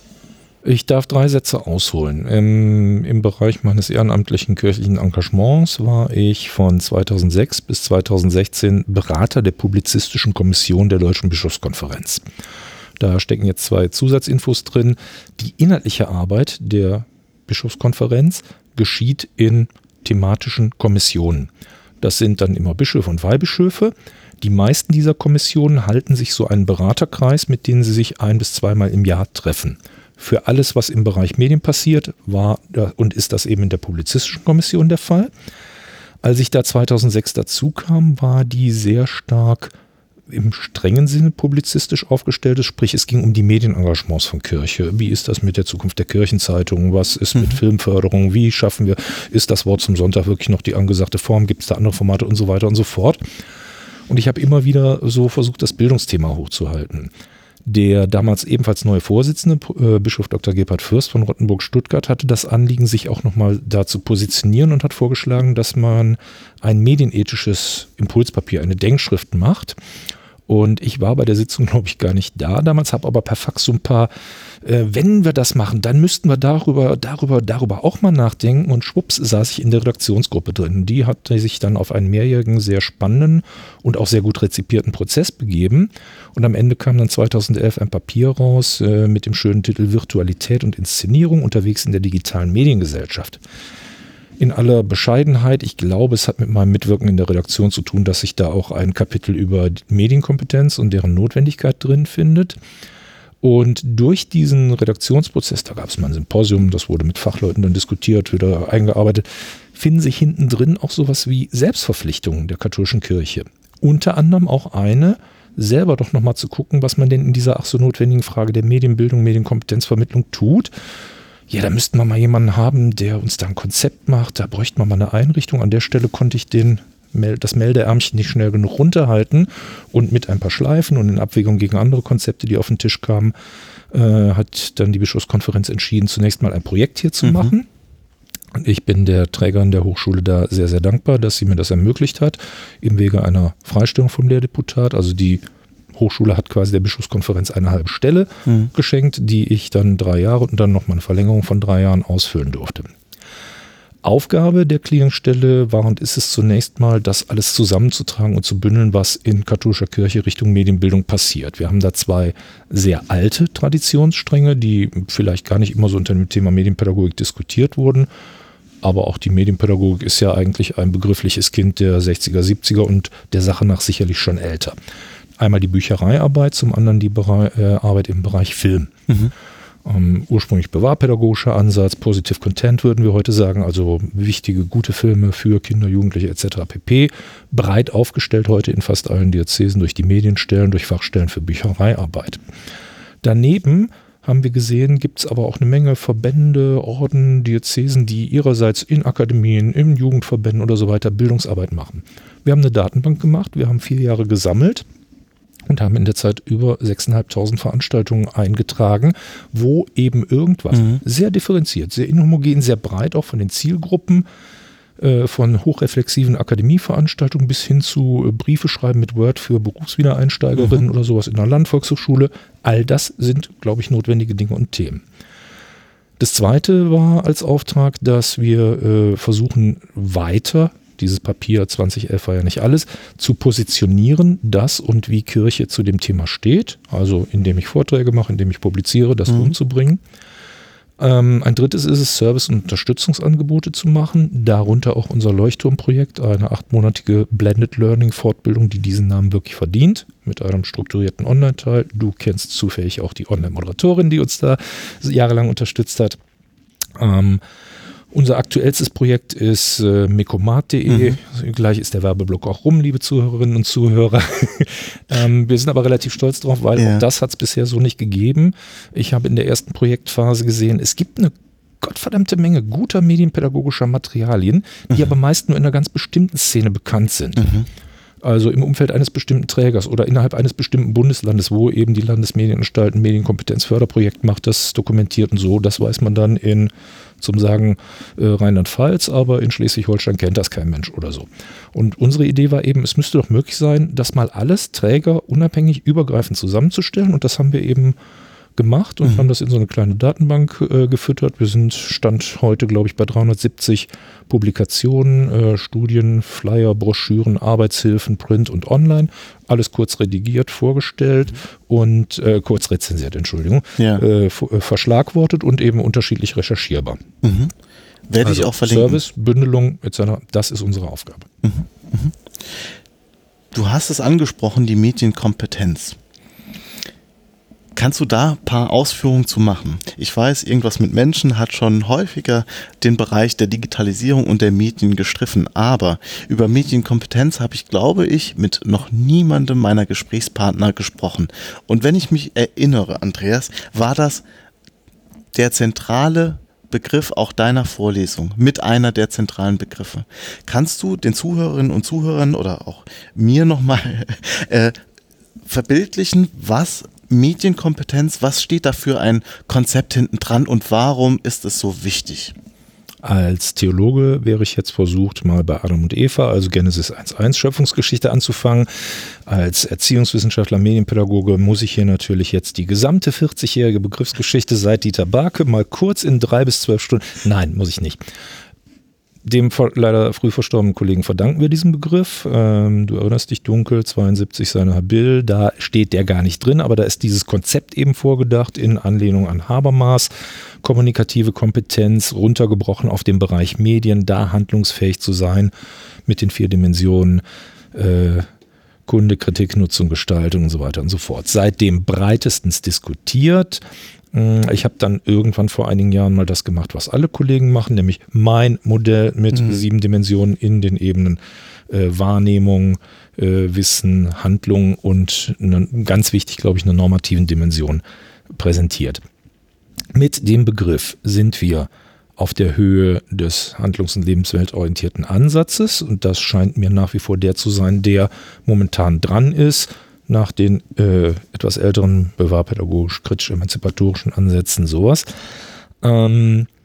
Ich darf 3 Sätze ausholen. Im Bereich meines ehrenamtlichen kirchlichen Engagements war ich von 2006 bis 2016 Berater der Publizistischen Kommission der Deutschen Bischofskonferenz. Da stecken jetzt 2 Zusatzinfos drin. Die inhaltliche Arbeit der Bischofskonferenz geschieht in thematischen Kommissionen. Das sind dann immer Bischöfe und Weihbischöfe. Die meisten dieser Kommissionen halten sich so einen Beraterkreis, mit denen sie sich 1- bis 2-mal im Jahr treffen. Für alles, was im Bereich Medien passiert, war und ist das eben in der Publizistischen Kommission der Fall. Als ich da 2006 dazu kam, war die sehr stark im strengen Sinne publizistisch aufgestellt ist, sprich es ging um die Medienengagements von Kirche. Wie ist das mit der Zukunft der Kirchenzeitung? Was ist mit Filmförderung? Wie schaffen wir, ist das Wort zum Sonntag wirklich noch die angesagte Form? Gibt es da andere Formate und so weiter und so fort? Und ich habe immer wieder so versucht, das Bildungsthema hochzuhalten. Der damals ebenfalls neue Vorsitzende, Bischof Dr. Gebhard Fürst von Rottenburg-Stuttgart, hatte das Anliegen, sich auch nochmal da zu positionieren und hat vorgeschlagen, dass man ein medienethisches Impulspapier, eine Denkschrift macht. Und ich war bei der Sitzung, glaube ich, gar nicht da damals, habe aber per Fax so ein paar, wenn wir das machen, dann müssten wir darüber auch mal nachdenken. Und schwupps saß ich in der Redaktionsgruppe drin. Die hatte sich dann auf einen mehrjährigen, sehr spannenden und auch sehr gut rezipierten Prozess begeben. Und am Ende kam dann 2011 ein Papier raus mit dem schönen Titel Virtualität und Inszenierung unterwegs in der digitalen Mediengesellschaft. In aller Bescheidenheit, ich glaube, es hat mit meinem Mitwirken in der Redaktion zu tun, dass sich da auch ein Kapitel über Medienkompetenz und deren Notwendigkeit drin findet. Und durch diesen Redaktionsprozess, da gab es mal ein Symposium, das wurde mit Fachleuten dann diskutiert, wieder eingearbeitet, finden sich hinten drin auch sowas wie Selbstverpflichtungen der katholischen Kirche. Unter anderem auch eine, selber doch nochmal zu gucken, was man denn in dieser ach so notwendigen Frage der Medienbildung, Medienkompetenzvermittlung tut. Ja, da müssten wir mal jemanden haben, der uns da ein Konzept macht. Da bräuchten wir mal eine Einrichtung. An der Stelle konnte ich das Meldeärmchen nicht schnell genug runterhalten. Und mit ein paar Schleifen und in Abwägung gegen andere Konzepte, die auf den Tisch kamen, hat dann die Bischofskonferenz entschieden, zunächst mal ein Projekt hier zu machen. Und ich bin der Trägerin der Hochschule da sehr, sehr dankbar, dass sie mir das ermöglicht hat, im Wege einer Freistellung vom Lehrdeputat. Also die Hochschule hat quasi der Bischofskonferenz eine halbe Stelle geschenkt, die ich dann 3 Jahre und dann nochmal eine Verlängerung von 3 Jahren ausfüllen durfte. Aufgabe der Clearingstelle war und ist es zunächst mal, das alles zusammenzutragen und zu bündeln, was in katholischer Kirche Richtung Medienbildung passiert. Wir haben da 2 sehr alte Traditionsstränge, die vielleicht gar nicht immer so unter dem Thema Medienpädagogik diskutiert wurden. Aber auch die Medienpädagogik ist ja eigentlich ein begriffliches Kind der 60er, 70er und der Sache nach sicherlich schon älter. Einmal die Büchereiarbeit, zum anderen die Arbeit im Bereich Film. Ursprünglich bewahrpädagogischer Ansatz, Positive Content würden wir heute sagen, also wichtige, gute Filme für Kinder, Jugendliche etc. pp. Breit aufgestellt heute in fast allen Diözesen durch die Medienstellen, durch Fachstellen für Büchereiarbeit. Daneben haben wir gesehen, gibt es aber auch eine Menge Verbände, Orden, Diözesen, die ihrerseits in Akademien, in Jugendverbänden oder so weiter Bildungsarbeit machen. Wir haben eine Datenbank gemacht, wir haben 4 Jahre gesammelt und haben in der Zeit über 6.500 Veranstaltungen eingetragen, wo eben irgendwas sehr differenziert, sehr inhomogen, sehr breit, auch von den Zielgruppen, von hochreflexiven Akademieveranstaltungen bis hin zu Briefe schreiben mit Word für Berufswiedereinsteigerinnen oder sowas in der Landvolkshochschule. All das sind, glaube ich, notwendige Dinge und Themen. Das Zweite war als Auftrag, dass wir versuchen weiter, dieses Papier 2011 war ja nicht alles, zu positionieren, dass und wie Kirche zu dem Thema steht. Also indem ich Vorträge mache, indem ich publiziere, das umzubringen. Ein drittes ist es, Service- und Unterstützungsangebote zu machen, darunter auch unser Leuchtturmprojekt, eine 8-monatige Blended Learning Fortbildung, die diesen Namen wirklich verdient, mit einem strukturierten Online-Teil. Du kennst zufällig auch die Online-Moderatorin, die uns da jahrelang unterstützt hat. Unser aktuellstes Projekt ist mekomat.de. Gleich ist der Werbeblock auch rum, liebe Zuhörerinnen und Zuhörer. Wir sind aber relativ stolz drauf, weil auch das hat es bisher so nicht gegeben. Ich habe in der ersten Projektphase gesehen, es gibt eine gottverdammte Menge guter medienpädagogischer Materialien, die aber meist nur in einer ganz bestimmten Szene bekannt sind. Also im Umfeld eines bestimmten Trägers oder innerhalb eines bestimmten Bundeslandes, wo eben die Landesmedienanstalt ein Medienkompetenzförderprojekt macht, das dokumentiert und so. Das weiß man dann in, zum Sagen, Rheinland-Pfalz, aber in Schleswig-Holstein kennt das kein Mensch oder so. Und unsere Idee war eben, es müsste doch möglich sein, das mal alles Träger unabhängig, übergreifend zusammenzustellen, und das haben wir eben gemacht und haben das in so eine kleine Datenbank gefüttert. Wir sind Stand heute, glaube ich, bei 370 Publikationen, Studien, Flyer, Broschüren, Arbeitshilfen, Print und Online. Alles kurz redigiert, vorgestellt und kurz rezensiert, Entschuldigung, verschlagwortet und eben unterschiedlich recherchierbar. Werde ich auch verlinken. Service, Bündelung etc., das ist unsere Aufgabe. Du hast es angesprochen, die Medienkompetenz. Kannst du da ein paar Ausführungen zu machen? Ich weiß, irgendwas mit Menschen hat schon häufiger den Bereich der Digitalisierung und der Medien gestriffen, aber über Medienkompetenz habe ich, glaube ich, mit noch niemandem meiner Gesprächspartner gesprochen. Und wenn ich mich erinnere, Andreas, war das der zentrale Begriff auch deiner Vorlesung, mit einer der zentralen Begriffe. Kannst du den Zuhörerinnen und Zuhörern oder auch mir nochmal verbildlichen, was Medienkompetenz, was steht da für ein Konzept hinten dran und warum ist es so wichtig? Als Theologe wäre ich jetzt versucht, mal bei Adam und Eva, also Genesis 1.1 Schöpfungsgeschichte anzufangen. Als Erziehungswissenschaftler, Medienpädagoge muss ich hier natürlich jetzt die gesamte 40-jährige Begriffsgeschichte seit Dieter Barke mal kurz in 3 bis 12 Stunden, nein, muss ich nicht. Dem leider früh verstorbenen Kollegen verdanken wir diesen Begriff. Du erinnerst dich dunkel, 72 seine Habil, da steht der gar nicht drin, aber da ist dieses Konzept eben vorgedacht in Anlehnung an Habermas. Kommunikative Kompetenz, runtergebrochen auf den Bereich Medien, da handlungsfähig zu sein mit den 4 Dimensionen Kunde, Kritik, Nutzung, Gestaltung und so weiter und so fort. Seitdem breitestens diskutiert. Ich habe dann irgendwann vor einigen Jahren mal das gemacht, was alle Kollegen machen, nämlich mein Modell mit 7 Dimensionen in den Ebenen Wahrnehmung, Wissen, Handlung und ganz wichtig, glaube ich, eine normativen Dimension präsentiert. Mit dem Begriff sind wir auf der Höhe des handlungs- und lebensweltorientierten Ansatzes und das scheint mir nach wie vor der zu sein, der momentan dran ist, nach den etwas älteren bewahrpädagogisch-kritisch-emanzipatorischen Ansätzen sowas.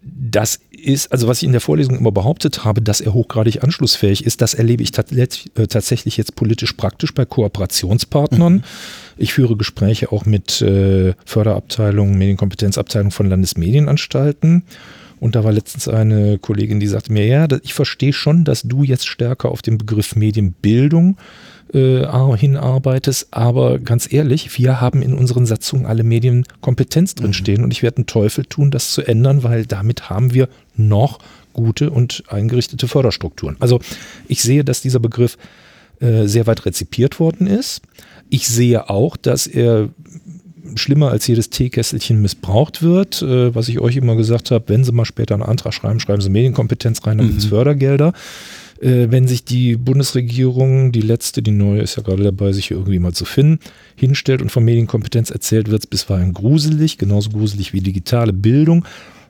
das ist, also was ich in der Vorlesung immer behauptet habe, dass er hochgradig anschlussfähig ist, das erlebe ich tatsächlich jetzt politisch praktisch bei Kooperationspartnern. Ich führe Gespräche auch mit Förderabteilungen, Medienkompetenzabteilungen von Landesmedienanstalten. Und da war letztens eine Kollegin, die sagte mir, ja, ich verstehe schon, dass du jetzt stärker auf den Begriff Medienbildung hinarbeitest, aber ganz ehrlich, wir haben in unseren Satzungen alle Medienkompetenz drinstehen und ich werde einen Teufel tun, das zu ändern, weil damit haben wir noch gute und eingerichtete Förderstrukturen. Also ich sehe, dass dieser Begriff sehr weit rezipiert worden ist. Ich sehe auch, dass er schlimmer als jedes Teekesselchen missbraucht wird, was ich euch immer gesagt habe, wenn Sie mal später einen Antrag schreiben, schreiben Sie Medienkompetenz rein, dann gibt es Fördergelder. Wenn sich die Bundesregierung, die letzte, die neue ist ja gerade dabei, sich irgendwie mal zu finden, hinstellt und von Medienkompetenz erzählt, wird es bisweilen gruselig, genauso gruselig wie digitale Bildung,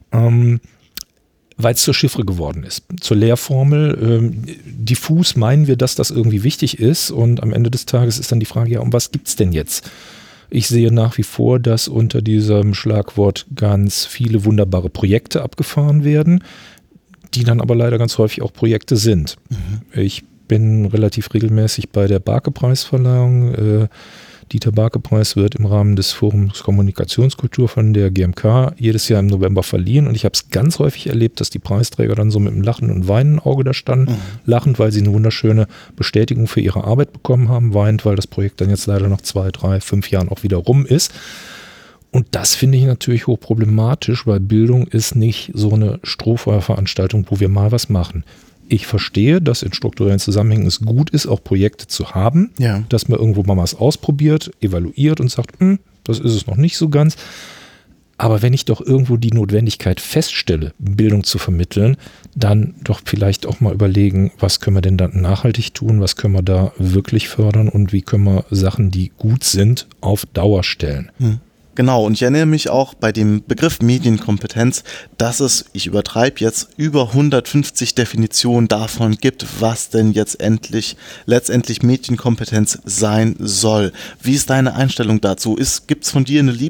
weil es zur Chiffre geworden ist, zur Lehrformel. Diffus meinen wir, dass das irgendwie wichtig ist und am Ende des Tages ist dann die Frage, ja, um was gibt es denn jetzt? Ich sehe nach wie vor, dass unter diesem Schlagwort ganz viele wunderbare Projekte abgefahren werden, die dann aber leider ganz häufig auch Projekte sind. Ich bin relativ regelmäßig bei der Barke-Preisverleihung. Dieter Barke-Preis wird im Rahmen des Forums Kommunikationskultur von der GMK jedes Jahr im November verliehen und ich habe es ganz häufig erlebt, dass die Preisträger dann so mit einem lachenden und weinenden Auge da standen. Lachend, weil sie eine wunderschöne Bestätigung für ihre Arbeit bekommen haben, weinend, weil das Projekt dann jetzt leider nach 2, 3, 5 Jahren auch wieder rum ist. Und das finde ich natürlich hochproblematisch, weil Bildung ist nicht so eine Strohfeuerveranstaltung, wo wir mal was machen. Ich verstehe, dass in strukturellen Zusammenhängen es gut ist, auch Projekte zu haben, dass man irgendwo mal was ausprobiert, evaluiert und sagt, das ist es noch nicht so ganz. Aber wenn ich doch irgendwo die Notwendigkeit feststelle, Bildung zu vermitteln, dann doch vielleicht auch mal überlegen, was können wir denn dann nachhaltig tun, was können wir da wirklich fördern und wie können wir Sachen, die gut sind, auf Dauer stellen. Genau, und ich erinnere mich auch bei dem Begriff Medienkompetenz, dass es, ich übertreibe jetzt, über 150 Definitionen davon gibt, was denn jetzt letztendlich Medienkompetenz sein soll. Wie ist deine Einstellung dazu? Gibt es von dir eine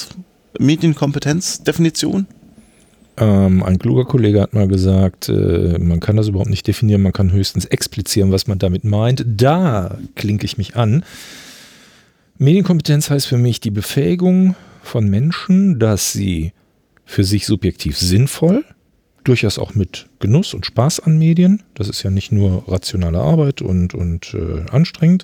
Lieblings-Medienkompetenz-Definition? Ein kluger Kollege hat mal gesagt, man kann das überhaupt nicht definieren, man kann höchstens explizieren, was man damit meint. Da klinke ich mich an. Medienkompetenz heißt für mich die Befähigung von Menschen, dass sie für sich subjektiv sinnvoll, durchaus auch mit Genuss und Spaß an Medien, das ist ja nicht nur rationale Arbeit und anstrengend,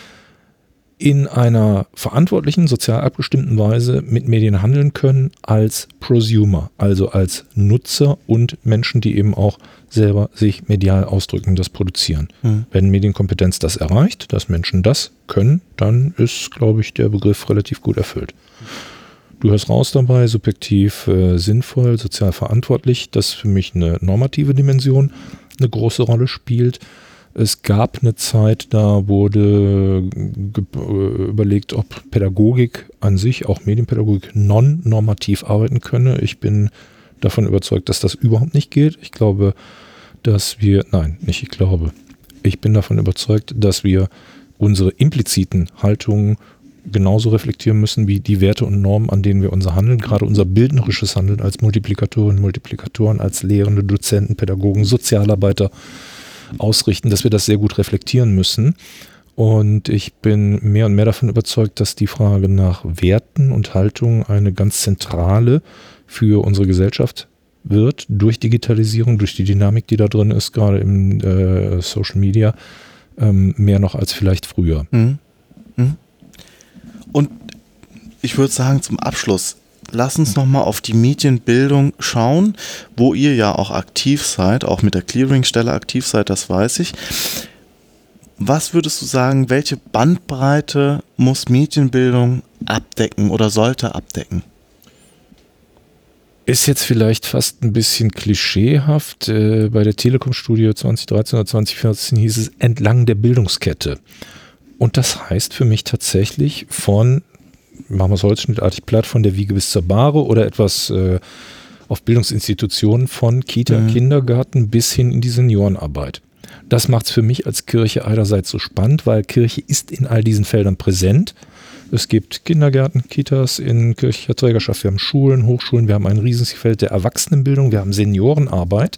in einer verantwortlichen, sozial abgestimmten Weise mit Medien handeln können als Prosumer, also als Nutzer und Menschen, die eben auch selber sich medial ausdrücken, das produzieren. Wenn Medienkompetenz das erreicht, dass Menschen das können, dann ist, glaube ich, der Begriff relativ gut erfüllt. Du hörst raus dabei, subjektiv sinnvoll, sozial verantwortlich, das für mich eine normative Dimension eine große Rolle spielt. Es gab eine Zeit, da wurde überlegt, ob Pädagogik an sich, auch Medienpädagogik, non-normativ arbeiten könne. Ich bin davon überzeugt, dass das überhaupt nicht geht. Ich bin davon überzeugt, dass wir unsere impliziten Haltungen genauso reflektieren müssen wie die Werte und Normen, an denen wir unser Handeln, gerade unser bildnerisches Handeln als Multiplikatoren, als Lehrende, Dozenten, Pädagogen, Sozialarbeiter ausrichten, dass wir das sehr gut reflektieren müssen. Und ich bin mehr und mehr davon überzeugt, dass die Frage nach Werten und Haltungen eine ganz zentrale für unsere Gesellschaft wird, durch Digitalisierung, durch die Dynamik, die da drin ist, gerade im Social Media, mehr noch als vielleicht früher. Und ich würde sagen, zum Abschluss, lass uns nochmal auf die Medienbildung schauen, wo ihr ja auch aktiv seid, auch mit der Clearingstelle aktiv seid, das weiß ich. Was würdest du sagen, welche Bandbreite muss Medienbildung abdecken oder sollte abdecken? Ist jetzt vielleicht fast ein bisschen klischeehaft. Bei der Telekom-Studie 2013 oder 2014 hieß es entlang der Bildungskette. Und das heißt für mich tatsächlich machen wir es holzschnittartig platt, von der Wiege bis zur Bahre oder etwas auf Bildungsinstitutionen von Kita, Kindergarten bis hin in die Seniorenarbeit. Das macht es für mich als Kirche einerseits so spannend, weil Kirche ist in all diesen Feldern präsent. Es gibt Kindergärten, Kitas in kirchlicher Trägerschaft, wir haben Schulen, Hochschulen, wir haben ein riesiges Feld der Erwachsenenbildung, wir haben Seniorenarbeit.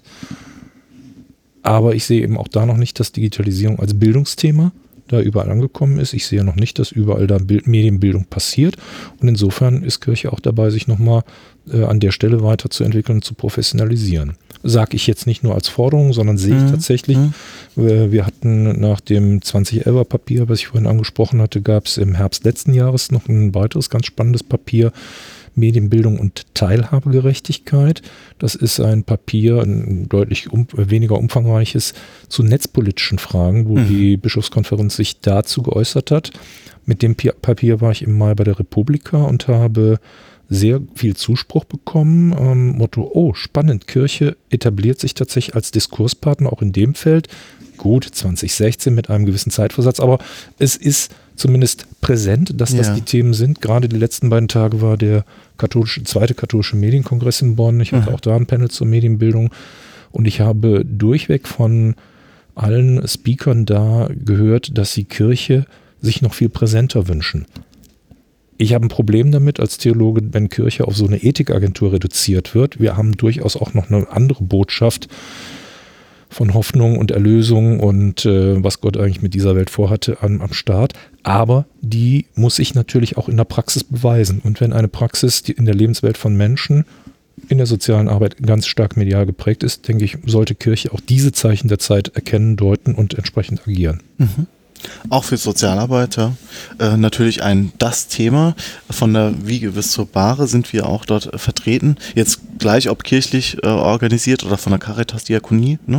Aber ich sehe eben auch da noch nicht, dass Digitalisierung als Bildungsthema da überall angekommen ist. Ich sehe noch nicht, dass überall da Medienbildung passiert. Und insofern ist Kirche auch dabei, sich nochmal an der Stelle weiterzuentwickeln und zu professionalisieren. Sage ich jetzt nicht nur als Forderung, sondern sehe ich tatsächlich. Wir hatten nach dem 2011er Papier, was ich vorhin angesprochen hatte, gab es im Herbst letzten Jahres noch ein weiteres ganz spannendes Papier, Medienbildung und Teilhabegerechtigkeit. Das ist ein Papier, ein deutlich weniger umfangreiches, zu netzpolitischen Fragen, wo die Bischofskonferenz sich dazu geäußert hat. Mit dem Papier war ich im Mai bei der Republika und habe sehr viel Zuspruch bekommen. Motto, oh, spannend, Kirche etabliert sich tatsächlich als Diskurspartner auch in dem Feld. Gut, 2016 mit einem gewissen Zeitversatz, aber es ist zumindest präsent, dass das die Themen sind. Gerade die letzten beiden Tage war der zweite katholische Medienkongress in Bonn. Ich hatte auch da ein Panel zur Medienbildung und ich habe durchweg von allen Speakern da gehört, dass sie Kirche sich noch viel präsenter wünschen. Ich habe ein Problem damit als Theologe, wenn Kirche auf so eine Ethikagentur reduziert wird. Wir haben durchaus auch noch eine andere Botschaft von Hoffnung und Erlösung und was Gott eigentlich mit dieser Welt vorhatte am Start. Aber die muss sich natürlich auch in der Praxis beweisen. Und wenn eine Praxis, die in der Lebenswelt von Menschen, in der sozialen Arbeit ganz stark medial geprägt ist, denke ich, sollte Kirche auch diese Zeichen der Zeit erkennen, deuten und entsprechend agieren. Auch für Sozialarbeiter natürlich das Thema. Von der Wiege bis zur Bahre sind wir auch dort vertreten. Jetzt gleich, ob kirchlich organisiert oder von der Caritas Diakonie. Ne?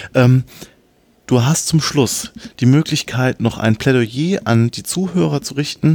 Du hast zum Schluss die Möglichkeit, noch ein Plädoyer an die Zuhörer zu richten,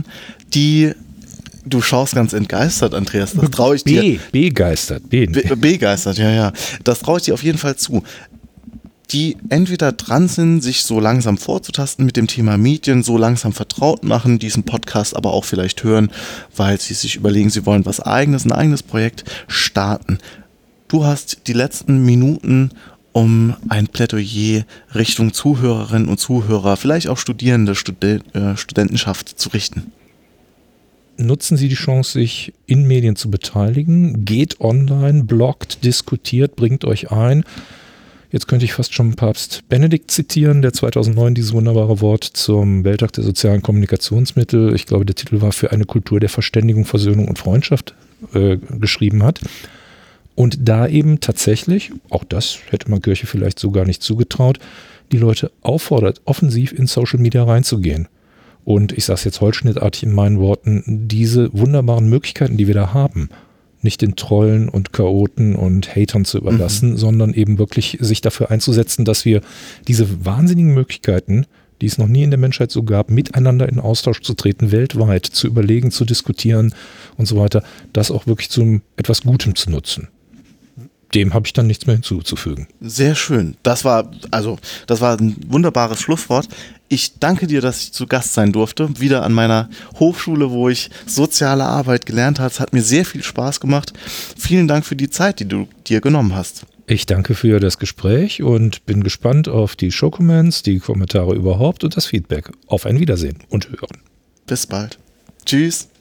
du schaust ganz entgeistert, Andreas. Das traue ich dir. Begeistert. Begeistert, ja. Das traue ich dir auf jeden Fall zu. Die entweder dran sind, sich so langsam vorzutasten mit dem Thema Medien, so langsam vertraut machen, diesen Podcast aber auch vielleicht hören, weil sie sich überlegen, sie wollen ein eigenes Projekt starten. Du hast die letzten Minuten, um ein Plädoyer Richtung Zuhörerinnen und Zuhörer, vielleicht auch Studierende, Studentenschaft zu richten. Nutzen Sie die Chance, sich in Medien zu beteiligen. Geht online, bloggt, diskutiert, bringt euch ein. Jetzt könnte ich fast schon Papst Benedikt zitieren, der 2009 dieses wunderbare Wort zum Welttag der sozialen Kommunikationsmittel, ich glaube der Titel war für eine Kultur der Verständigung, Versöhnung und Freundschaft, geschrieben hat. Und da eben tatsächlich, auch das hätte man Kirche vielleicht so gar nicht zugetraut, die Leute auffordert, offensiv in Social Media reinzugehen. Und ich sage es jetzt holzschnittartig in meinen Worten, diese wunderbaren Möglichkeiten, die wir da haben, nicht den Trollen und Chaoten und Hatern zu überlassen, sondern eben wirklich sich dafür einzusetzen, dass wir diese wahnsinnigen Möglichkeiten, die es noch nie in der Menschheit so gab, miteinander in Austausch zu treten, weltweit, zu überlegen, zu diskutieren und so weiter, das auch wirklich zu etwas Gutem zu nutzen. Dem habe ich dann nichts mehr hinzuzufügen. Sehr schön. Das war ein wunderbares Schlusswort. Ich danke dir, dass ich zu Gast sein durfte. Wieder an meiner Hochschule, wo ich soziale Arbeit gelernt habe. Es hat mir sehr viel Spaß gemacht. Vielen Dank für die Zeit, die du dir genommen hast. Ich danke für das Gespräch und bin gespannt auf die Show-Comments, die Kommentare überhaupt und das Feedback. Auf ein Wiedersehen und Hören. Bis bald. Tschüss.